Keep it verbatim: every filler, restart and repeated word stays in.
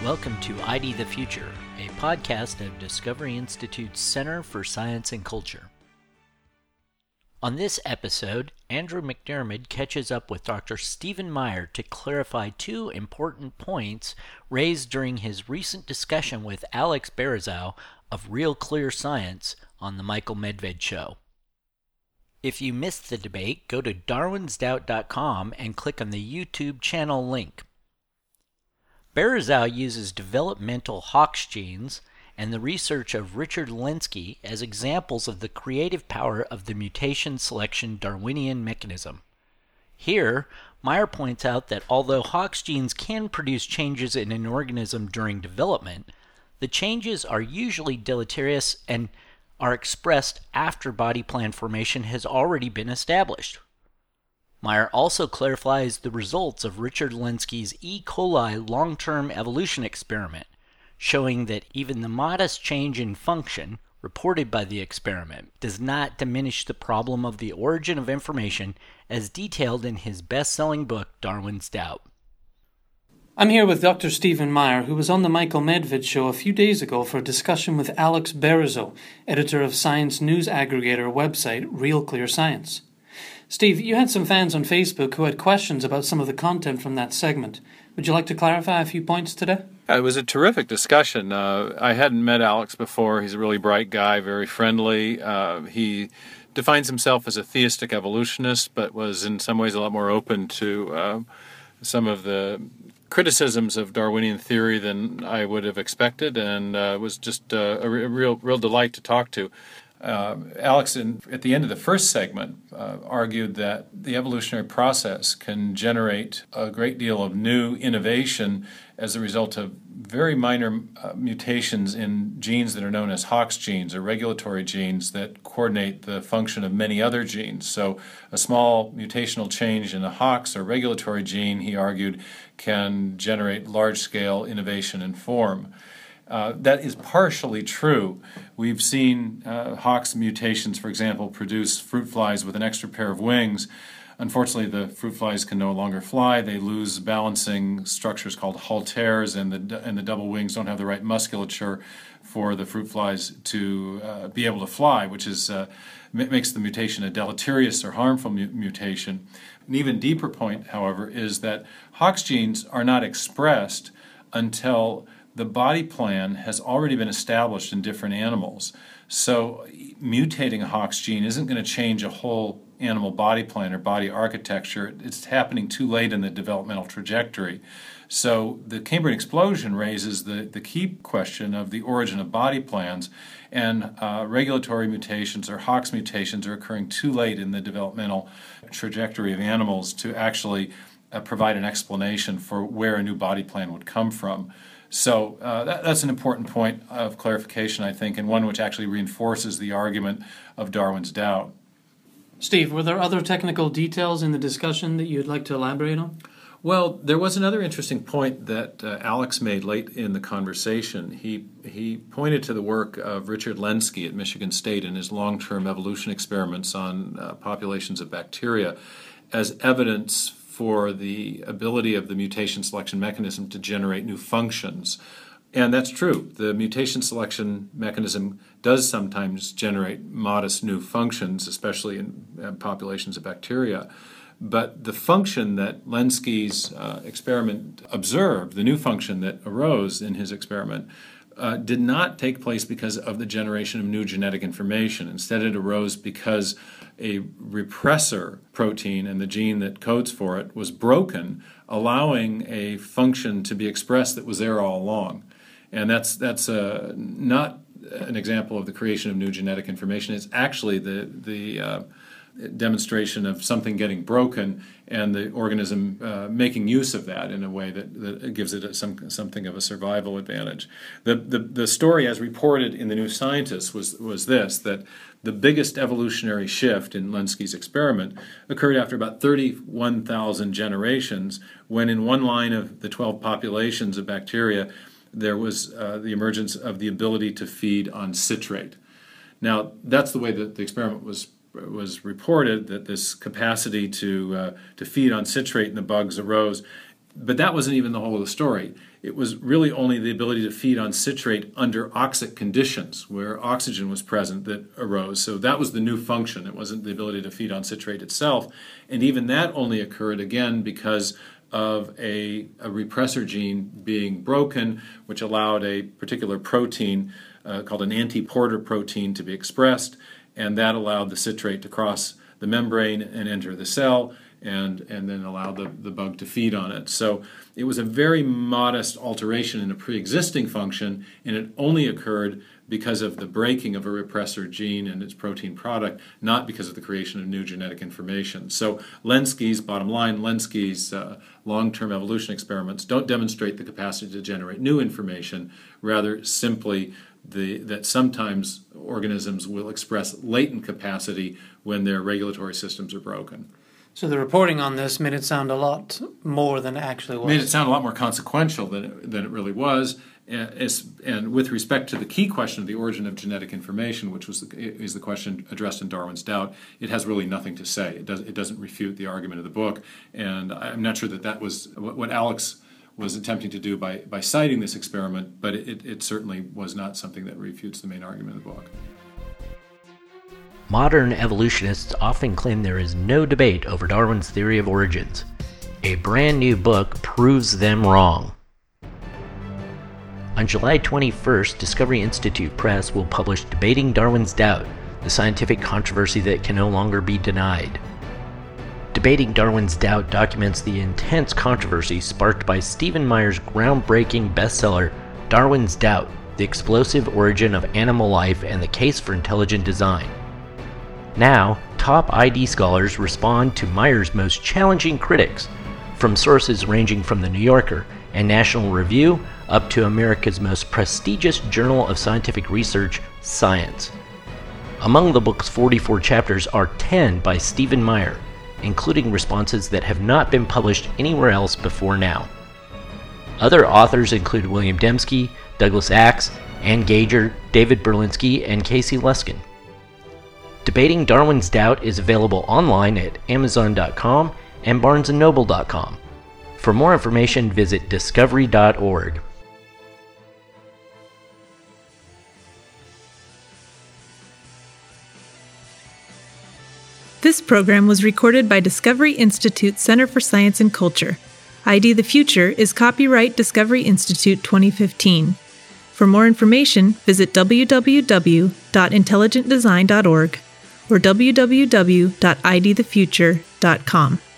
welcome to I D the Future, a podcast of Discovery Institute's Center for Science and Culture. On this episode, Andrew McDermott catches up with Doctor Stephen Meyer to clarify two important points raised during his recent discussion with Alex Barizow of Real Clear Science on The Michael Medved Show. If you missed the debate, go to darwins doubt dot com and click on the YouTube channel link. Barizow uses developmental Hox genes and the research of Richard Lenski as examples of the creative power of the mutation selection Darwinian mechanism. Here, Meyer points out that although Hox genes can produce changes in an organism during development, the changes are usually deleterious and are expressed after body plan formation has already been established. Meyer also clarifies the results of Richard Lenski's E. coli long-term evolution experiment, showing that even the modest change in function reported by the experiment does not diminish the problem of the origin of information as detailed in his best-selling book, Darwin's Doubt. I'm here with Doctor Stephen Meyer, who was on the Michael Medved Show a few days ago for a discussion with Alex Barizow, editor of science news aggregator website Real Clear Science. Steve, you had some fans on Facebook who had questions about some of the content from that segment. Would you like to clarify a few points today? It was a terrific discussion. Uh, I hadn't met Alex before. He's a really bright guy, very friendly. Uh, he defines himself as a theistic evolutionist, but was in some ways a lot more open to uh, some of the criticisms of Darwinian theory than I would have expected, and uh, it was just uh, a, re- a real, real delight to talk to. Uh, Alex, in, at the end of the first segment, uh, argued that the evolutionary process can generate a great deal of new innovation as a result of very minor uh, mutations in genes that are known as Hox genes, or regulatory genes that coordinate the function of many other genes. So a small mutational change in a Hox or regulatory gene, he argued, can generate large-scale innovation in form. Uh, that is partially true. We've seen uh, Hox mutations, for example, produce fruit flies with an extra pair of wings. Unfortunately, the fruit flies can no longer fly. They lose balancing structures called halteres, and the and the double wings don't have the right musculature for the fruit flies to uh, be able to fly, which is uh, makes the mutation a deleterious or harmful mu- mutation. An even deeper point, however, is that Hox genes are not expressed until the body plan has already been established in different animals. So mutating a Hox gene isn't going to change a whole animal body plan or body architecture. It's happening too late in the developmental trajectory. So the Cambrian explosion raises the, the key question of the origin of body plans, and uh, regulatory mutations or Hox mutations are occurring too late in the developmental trajectory of animals to actually uh, provide an explanation for where a new body plan would come from. So uh, that, that's an important point of clarification, I think, and one which actually reinforces the argument of Darwin's doubt. Steve, were there other technical details in the discussion that you'd like to elaborate on? Well, there was another interesting point that uh, Alex made late in the conversation. He he pointed to the work of Richard Lenski at Michigan State in his long-term evolution experiments on uh, populations of bacteria as evidence for the ability of the mutation selection mechanism to generate new functions. And that's true. The mutation selection mechanism does sometimes generate modest new functions, especially in uh, populations of bacteria. But the function that Lenski's uh, experiment observed, the new function that arose in his experiment, uh, did not take place because of the generation of new genetic information. Instead, it arose because a repressor protein and the gene that codes for it was broken, allowing a function to be expressed that was there all along. And that's that's uh, not an example of the creation of new genetic information. It's actually the the uh, demonstration of something getting broken and the organism uh, making use of that in a way that, that gives it a, some something of a survival advantage. The, the the story, as reported in the New Scientist, was was this: that the biggest evolutionary shift in Lenski's experiment occurred after about thirty-one thousand generations, when in one line of the twelve populations of bacteria, there was uh, the emergence of the ability to feed on citrate. Now, that's the way that the experiment was was reported, that this capacity to uh, to feed on citrate in the bugs arose But that wasn't even the whole of the story. It was really only the ability to feed on citrate under oxic conditions where oxygen was present that arose. So that was the new function. It wasn't the ability to feed on citrate itself. And even that only occurred, again, because of a, a repressor gene being broken, which allowed a particular protein uh, called an anti-Porter protein to be expressed, and that allowed the citrate to cross the membrane and enter the cell, and, and then allowed the, the bug to feed on it. So it was a very modest alteration in a pre-existing function, and it only occurred because of the breaking of a repressor gene and its protein product, not because of the creation of new genetic information. So Lenski's, bottom line, Lenski's uh, long-term evolution experiments don't demonstrate the capacity to generate new information, rather simply the, that sometimes organisms will express latent capacity when their regulatory systems are broken. So the reporting on this made it sound a lot more than it actually was. Made it sound a lot more consequential than it, than it really was. And, and with respect to the key question of the origin of genetic information, which was the, is the question addressed in Darwin's Doubt, it has really nothing to say. It, does, it doesn't refute the argument of the book. And I'm not sure that that was what, what Alex was attempting to do by, by citing this experiment, but it, it certainly was not something that refutes the main argument of the book. Modern evolutionists often claim there is no debate over Darwin's theory of origins. A brand new book proves them wrong. On July twenty-first, Discovery Institute Press will publish Debating Darwin's Doubt, the scientific controversy that can no longer be denied. Debating Darwin's Doubt documents the intense controversy sparked by Stephen Meyer's groundbreaking bestseller, Darwin's Doubt, The Explosive Origin of Animal Life and the Case for Intelligent Design. Now, top I D scholars respond to Meyer's most challenging critics, from sources ranging from The New Yorker and National Review up to America's most prestigious journal of scientific research, Science. Among the book's forty-four chapters are ten by Stephen Meyer, including responses that have not been published anywhere else before now. Other authors include William Dembski, Douglas Axe, Ann Gauger, David Berlinski, and Casey Luskin. Debating Darwin's Doubt is available online at amazon dot com and barnes and noble dot com. For more information, visit discovery dot org. This program was recorded by Discovery Institute Center for Science and Culture. I D The Future is copyright Discovery Institute twenty fifteen. For more information, visit w w w dot intelligent design dot org or w w w dot i d the future dot com.